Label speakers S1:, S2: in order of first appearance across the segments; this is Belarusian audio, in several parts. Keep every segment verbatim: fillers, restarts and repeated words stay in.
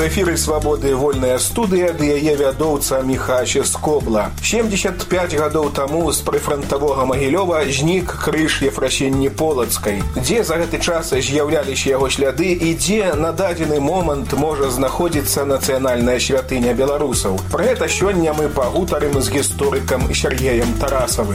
S1: эфіры «Свабоды» вольная студыя, ды яе вядоўца Міхася Скобла. семьдесят пять гадоў таму з прыфрантавога Магілёва знік крыж Ефрасіні Полацкай. Дзе за гэты час з'яўляліся яго сляды і дзе на дадзены момант можа знаходзіцца нацыянальная святыня беларусаў. Пра гэта сёння мы пагутарым з гісторыкам Сергеем Тарасавым.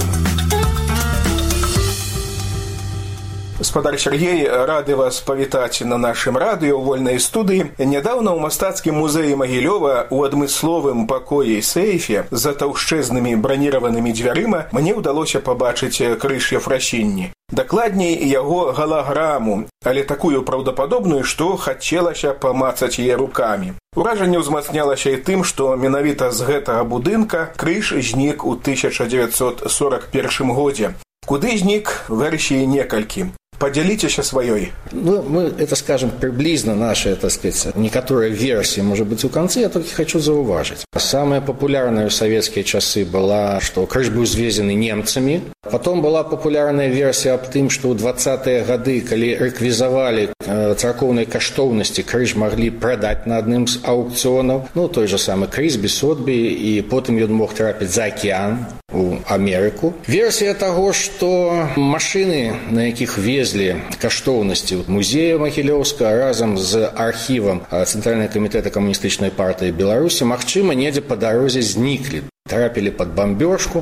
S1: Гаспадар Сергей, рады вас павітаць на нашым радыё вольнай студыі. Нядаўна ў мастацкім музеі Магілёва у адмысловым пакоі сейфе за таўшчэзнымі браніраванымі дзвярыма мне ўдалося пабачыць крыж Ефрасіні. Дакладней, яго галаграму, але такую праўдападобную, што хацелася памацаць яе рукамі. Уражанне ўзмацнялася і тым, што менавіта з гэтага будынка крыж знік у тысяча дзевяцьсот сорок першым годзе. Куды знік, версій некалькі. Поделитесь своей.
S2: Ну, мы это скажем приблизно наши, так сказать, некоторые версии, может быть, у конца, я только хочу зауважить. Самая популярная в советские часы была, что крыж был звезены немцами. Потом была популярная версия об том, что в двадцатые годы, когда реквизовали э, церковные каштовности, крыж могли продать на одном из аукционов. Ну, той же самый крыж без Сотби, и потом он мог трапить за океан у Америку. Версия того, что машины, на яких везли каштоўнасці музея Магілёўскага разам з архівам Цэнтральнага камітэта камуністычнай партыі Беларусі, магчыма, недзе па дарозе зніклі, трапілі пад бамбёжку.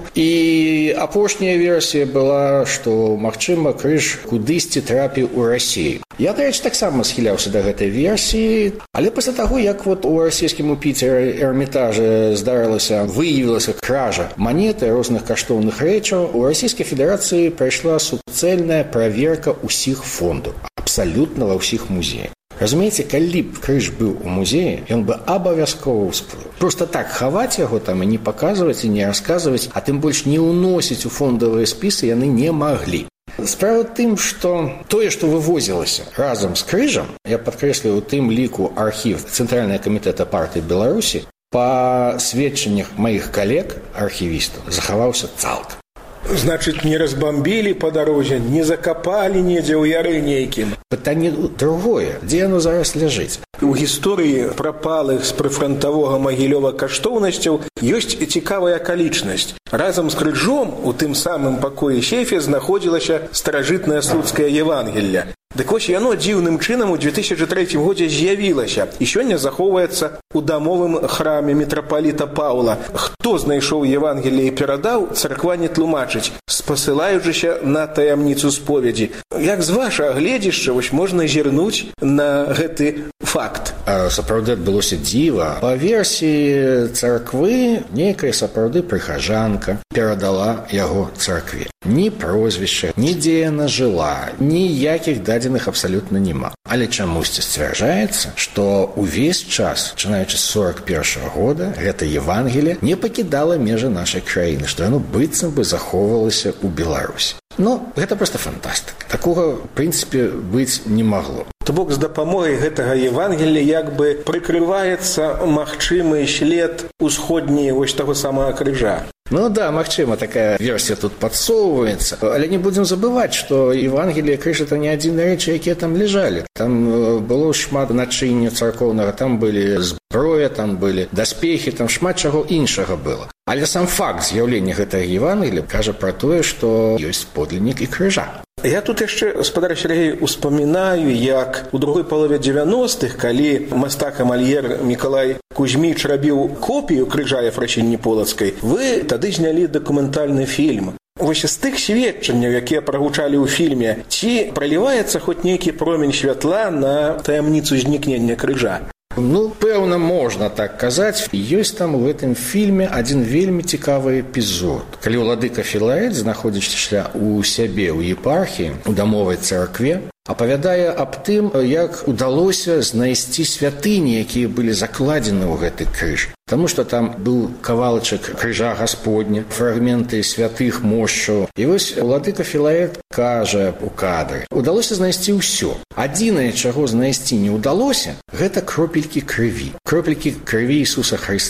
S2: І апошняя версія была, што, магчыма, крыж кудысьці трапіў у Расію. Я, дарэчы, таксама схіляўся да гэтай версіі, але пасля таго, як вот у расійскім у Піцеры Эрмітажы здарылася, выявілася кража манеты, розных каштоўных рэчаў, у Расійскай Федэрацыі прайшла суцэльная праверка ўсіх фондаў, абсалютна ва ўсіх музеях. Разумееце, калі б крыж быў у музеі, ён бы абавязкова ўсплыў. Просто так хаваць яго там і не паказваць, і не расказваць, а тым больш не ўносіць у фондавыя спісы яны не маглі. Справа тым, што тое, што вывозілася разам з крыжам, я падкрэслю, у тым ліку архіў Цэнтральнага камітэта партыі Беларусі, па сведчаннях маіх калег, архівістаў, захаваўся цалкам.
S1: Значит, не разбомбили по дороге, не закопали недзе ў яры нейкім.
S2: Пытанне другое, дзе яно зараз ляжыць?
S1: У гісторыі прапалых з прыфрантавога Магілёва каштоўнасцяў ёсць цікавая акалічнасць. Разам з крыжом у тым самым пакоі сейфе знаходзілася старажытнае слуцкае Евангелле. Дык вось яно дзіўным чынам у две тысячи третьем годзе з'явілася і сёння захоўваецца у дамовым храме мітрапаліта Паўла. Хто знайшоў Евангелле і перадаў, царква не тлумачыць, спасылаючыся на таямніцу споведзі. Як з вашага гледзішча вось можна зірнуць на гэты факт?
S2: А сапраўды адбылося дзіва. Па версіі царквы нейкая сапраўды прыхажанка перадала яго царкве. Ні прозвішча, ні дзе яна жыла, ніякіх дадзеных абсалютна няма. Але чамусьці сцвярджаецца, што ўвесь час, пачынаючы з сорок першага года, гэта Евангелие не пакідала межы нашай краіны, што яно быццам бы захоўвалася ў Беларусі. Ну, гэта проста фантастыка. Такога, в прынцыпе, быць не магло.
S1: То бок з дапамогай гэтага Евангелія як бы прыкрываецца магчымы след усходні вось таго самага крыжа.
S2: Ну да, магчыма, такая версія тут падсоўваецца. Але не будзем забываць, што Евангелие, крыж – это не адзіныя рэчы, якія там лежалі. Там было шмат начыння царкоўнага, там былі зброя, там былі даспехі, там шмат чаго іншага было. Але сам факт з'яўлення гэтага Евангелія кажа пра тое, што ёсць подліннік і крыжа.
S1: Я тут яшчэ, гаспадар Сергей, успамінаю, як у другой палове дзевяностых, калі мастак-амальер Мікалай Кузьміч рабіў копію крыжа Ефрасіні Полацкай, вы тады знялі дакументальны фільм. Вось з тых сведчанняў, якія прагучалі ў фільме, ці праліваецца хоць нейкі промень святла на таямніцу знікнення крыжа?
S2: Ну, пэўна, можна так казаць. Ёсць там у гэтым фільме адзін вельмі цікавы эпізод. Калі ўладыка Філарет, знаходзячыся у сябе ў епархіі, у дамовай царкве, апавядае аб тым, як удалося знайсці святыні, якія былі закладзены ў гэты крыж. Таму што там быў кавалачак крыжа Гасподня, фрагменты святых мошчаў. І вось уладыка Філарет кажа у кадры: удалося знайсці ўсё. Адзінае, чаго знайсці не ўдалося, гэта кропелькі крыві. Кропелькі крыві Ісуса Хрыста.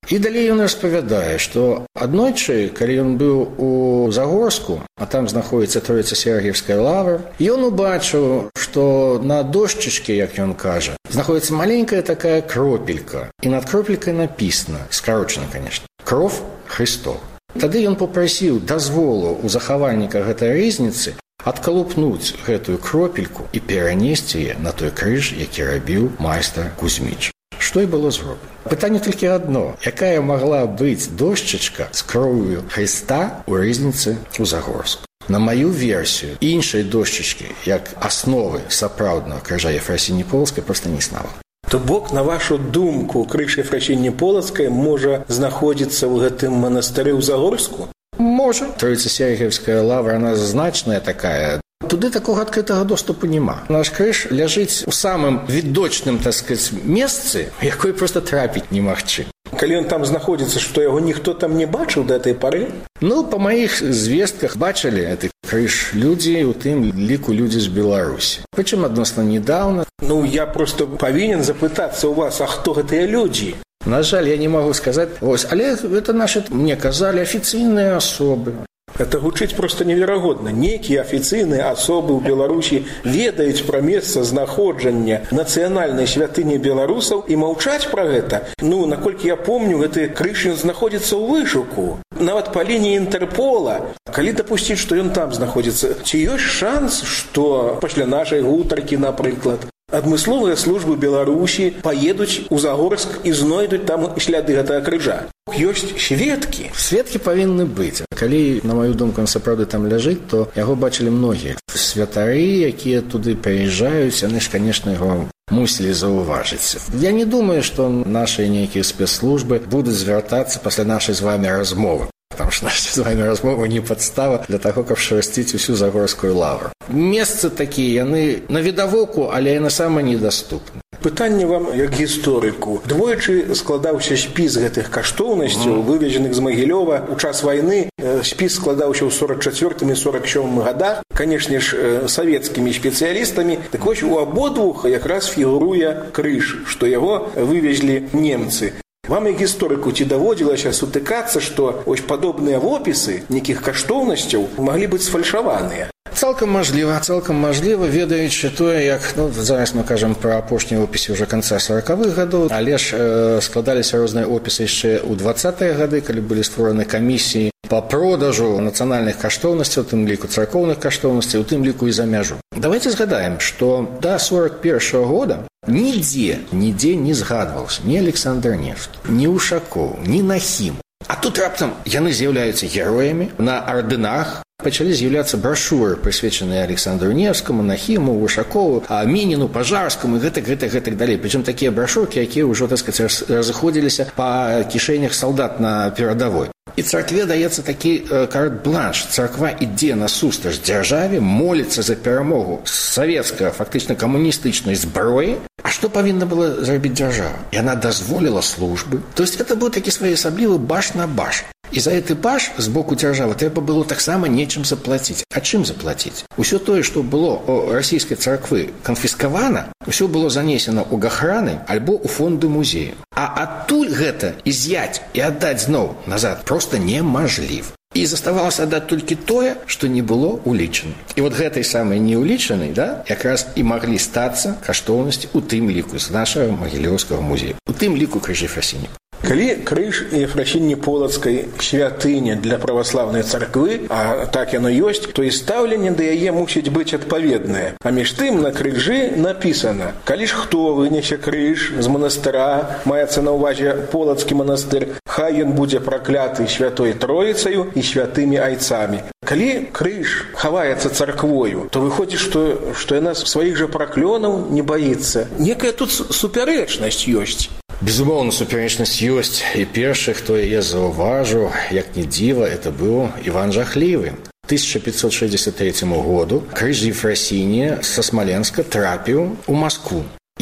S2: І далей ён распавядае, што аднойчы, калі ён быў у Загорску, а там знаходзіцца Троіца-Сергіевская лавра, ён убачыў, што на дошчачке, як ён кажа, знаходзіцца маленькая такая кропелька. І над кропелькай напісана, скарочана, конечно, «Кров Христов». Тады ён папрасіў дазволу ў захавальніка гэтай рызніцы адкалупнуць гэтую кропельку і перанесці яе на той крыж, які рабіў майстар Кузьміч. Што і было зроблена. Пытанне толькі адно. Якая магла быць дошчачка з кроўю Хрыста ў рызніцы ў Загорску? На маю версію, іншай дошчачкі, як асновы сапраўднага крыжа Ефрасіні Полацкай, проста не існавала.
S1: То бок, на вашу думку, крыж Ефрасіні Полацкай можа знаходзіцца ў гэтым манастыры ў Загорску?
S2: Можа. Троіца-Сергіевская лавра, она значная такая. Туды такога адкрытага доступу няма. Наш крыж ляжыць у самым відочным, так сказаць, месцы, якой проста трапіць немагчыма.
S1: Калі ён там знаходзіцца, што яго ніхто там не бачыў да этой пары?
S2: Ну, па маіх звестках бачылі гэты крыж людзі, у тым ліку людзі з Беларусі. Прычым адносна недаўна.
S1: Ну, я просто павінен запытацца ў вас, а хто гэтыя людзі?
S2: На жаль, я не магу сказаць. Вось, але гэта нашы, мне казалі, афіцыйныя асобы.
S1: Это гучыць проста неверагодна. Некія афіцыйныя асобы ў Беларусі ведаюць пра месца знаходжання нацыянальнай святыні беларусаў і маўчаць пра гэта. Ну, наколькі я помню, гэты крыж ён знаходзіцца ў вышуку. Нават па лініі Інтэрпола. Калі дапусціць, што ён там знаходзіцца, ці ёсць шанс, што пасля нашай гутаркі, напрыклад, адмысловыя службы Беларусі паедуць у Загорск і знойдуць там сляды гэтага крыжа? Ёсць сведкі.
S2: Сведкі павінны быць. Калі, на маю думку, он сапраўды там ляжыць, то яго бачылі многія. Святары, якія туды прыязджаюць, яны ж, канешне, яго мусілі заўважыць. Я не думаю, што нашыя нейкія спецслужбы будуць звяртацца пасля нашай з вами размовы. Потому что наша з вами размова не падстава для таго, каб шарасціць усю Загорскую лавру. Месцы такія, яны навідавоку, але яны самыя недаступны.
S1: Пытанне вам як гісторыку. Двойчы складаўся спіс гэтых каштоўнасцяў, вывезеных з Магілёва ў час вайны. Спіс складаўся ў сорок чацвёртым і сорок сёмым гадах, канешне ж, савецкімі спецыялістамі. Так вось, у абодвух якраз фігуруе крыж, што яго вывезлі немцы. Вам і гісторыку ці даводзілася сутыкацца, што ось падобныя вопісы нейкіх каштоўнасцяў маглі быць сфальшаваныя?
S2: Цалкам мажліва, цалкам мажліва, ведаючы тое, як, ну, зараз мы кажам пра апошнія опісы ўжо канца саракавых гадоў, але ж э, складаліся розныя опісы яшчэ ў дваццатыя гады, калі былі створаны камісіі па продажу нацыянальных каштоўнасцяў, у тым ліку царкоўных каштоўнасцяў, у тым ліку і за мяжу. Давайте згадаем, што да сорок першага года нідзе, нідзе не згадваўся ні Александр Невскі, ні Ушакоў, ні Нахім. А тут раптам яны з'яўляюцца героямі на ардынах. Пачалі з'яўляцца брашуры, прысвечаныя Александру Невскаму, Нахіму, Ушакову, Мініну, Пажарскаму і гэтак, гэтак, гэтак далей. Прычым такія брашуркі, якія ўжо, так сказаць, разыходзіліся па кішэнях салдат на перадавой. І царкве даецца такі э, карт-бланш. Царква ідзе насустрач дзяржаве, моліцца за перамогу савецкай, фактычна камуністычнай зброі. А што павінна была зрабіць дзяржава? Яна дазволіла службы. То есть это быў такі своеасаблівы баш на баш. І за гэты баш з боку дзяржавы трэба было таксама нечым заплаціць. А чым заплаціць? Усё тое, што было у расійскай царквы канфіскавана, усё было занесена ў гахраны альбо ў фонды музею. А адтуль гэта із'яць і аддаць зноў назад проста немажліва. І заставалася аддаць толькі тое, што не было улічана. І вот гэтай самай неулічанай, да, якраз і маглі стацца каштоўнасці ў тым ліку з нашага Магілёўскага музея, у тым ліку крыж Ефрасіні.
S1: Калі крыж Ефрасіні Полацкай святыня для праваслаўнай царквы, а так яно ёсць, то і стаўленне да яе мусіць быць адпаведнае. А між тым на крыжы напісана: калі ж хто вынесе крыж з манастыра, маецца на ўвазе Полацкі манастыр, хай ён будзе пракляты святой Троіцаю і святымі айцамі. Калі крыж хаваецца царквою, то выходзіць, што, што яна сваіх жа праклёнаў не баіцца. Некая тут супярэчнасць ёсць.
S2: Безумоўна, супярэчнасць ёсць, і першы, хто яе заўважыў, як ні дзіва, это быў Іван Жахлівы. тысяча пятьсот шестьдесят третьему году крыж Ефрасіні са Смаленска трапіў у Москву.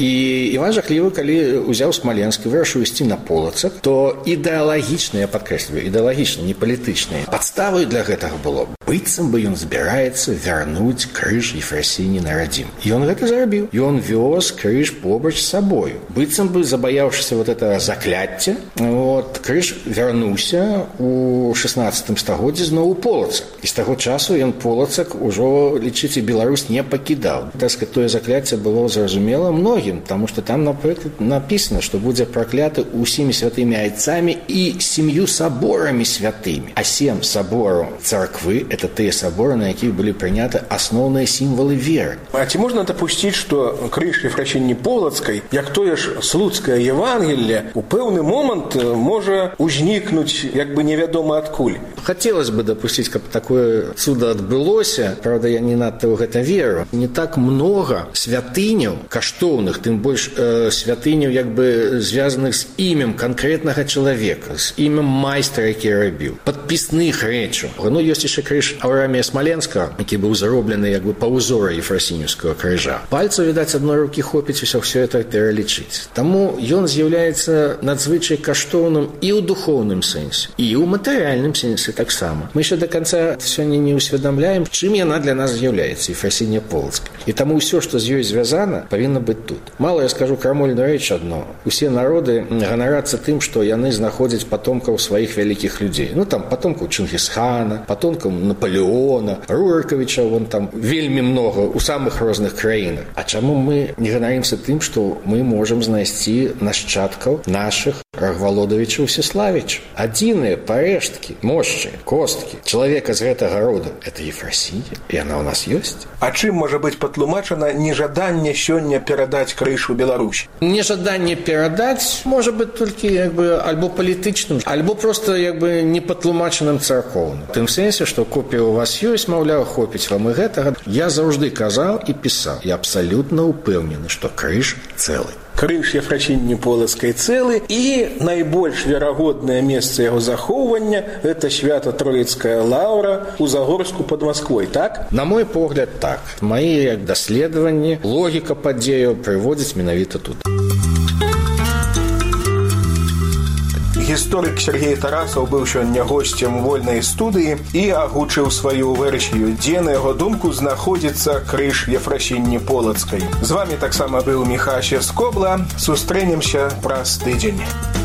S2: І Іван Жахлівы, калі ўзяў Смаленск і вырашыў ісці на Полацак, то ідэалагічна, я падкрэсліваю, ідэалагічна, не палітычныя падставы для гэтага было. Быццам бы ён збіраецца вярнуць крыж Ефрасіні на радзім. І ён гэта зрабіў. Ён вёз крыж побач з сабою. Быццам бы, забаяўшыся вот это закляцце, вот, крыж вярнуўся у шаснаццатым стагоддзі зноў у Полацак. І з таго часу ён Полацак ужо, лічыць, і Беларусь не пакідаў. Так сказать, тое закляцце было зразумела многім, таму што там, напрыклад, напісана, што будзе пракляты усімі святымі айцамі і сям'ю саборамі святымі. А сем сабораў царквы – это тыя саборы, на якіх былі прыняты асноўныя сімвалы веры.
S1: А ці можна дапусціць, што крыж Ефрасіні Полацкай, як тое ж слуцкае Евангелле, у пэўны момант можа узнікнуць як бы невядома адкуль?
S2: Хацелось бы дапусціць, каб такое цуда адбылося. Правда, я не надта ў гэта веру. Не так много святыняў каштоўных, тым больш э, святыняў як бы звязаных з імем канкрэтнага чалавека, з імем майстра, які рабіў, падпісных рэчаў. Ну, ёсць яшчэ крыж Аўрамія Смаленскага, які быў зароблены як бы па ўзору ефрасінівскага крыжа. Пальцаў, відаць, адной рукі хопіць усё ўсё это пералічыць. Таму ён з'яўляецца надзвычай каштоўным і ў духоўным сэнсе, і ў матэрыяльным сэнсе таксама. Мы яшчэ да канца сёння не ўсведамляем, чым яна для нас з'яўляецца, Ефрасінія Полацкая. І таму ўсё, што з ёй звязана, павінна быць тут. Мала я скажу крамольную рэч адно. Усе народы ганарацца тым, што яны знаходзяць патомкаў сваіх вялікіх людзей. Ну, там, патомкаў Чынгісхана, патомкаў Наполеона, Рурыкавіча, вон там вельмі много у самых розных краінах. А чаму мы не ганарымся тым, што мы можам знайсці нашчадкаў нашых Рагвалодавіча Всеславіча? Адзіныя парэшткі, мошчы, косткі чалавека з гэтага роду – это Ефрасінія, і яна ў нас ёсць.
S1: А чым можа быць патлумачана нежаданне сёння перадаць крыж у Беларусь?
S2: Нежаданне перадаць можа быць толькі як бы альбо палітычным, альбо просто як бы непатлумачаным царкоўным. У тым сэнсе, што копія ў вас ёсць, маўляў, хопіць вам і гэтага. Я заўжды казаў і пісаў. Я абсалютна ўпэўнены, што крыж цэлы.
S1: Крыж Ефрасіні Полацкай цэлы, і найбольш верагоднае месца яго захоўвання – гэта Свята-Троіцкая лаўра ў Загорску пад Масквой, так?
S2: На мой погляд, так. Мае як даследаванні, логіка падзеяў прыводзіць менавіта тут.
S1: Гісторык Сергей Тарасаў быў сёння госцем вольнай студыі і агучыў сваю версію, дзе, на яго думку, знаходзіцца крыж Ефрасіні Полацкай. З вамі таксама быў Міхася Скобла. Сустрэнемся праз тыдзень.